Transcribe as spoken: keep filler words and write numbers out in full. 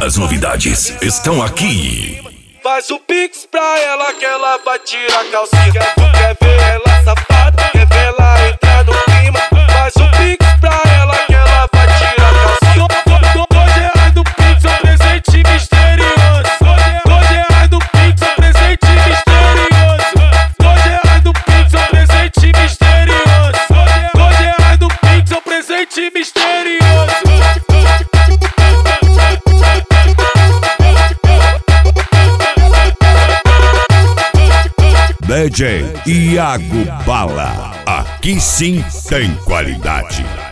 As novidades estão aqui. Faz o pix pra ela que ela vai tirar a calcinha. Quer, quer ver ela safada, quer ver ela entrar no clima. Faz o pix pra ela que ela vai tirar a calcinha. Dois reais do pix, é um presente misterioso. Dois reais do pix, é um presente misterioso. Dois reais do pix, é um presente misterioso. Dois reais do pix, é um presente misterioso. D J Iago Bala, aqui sim tem qualidade.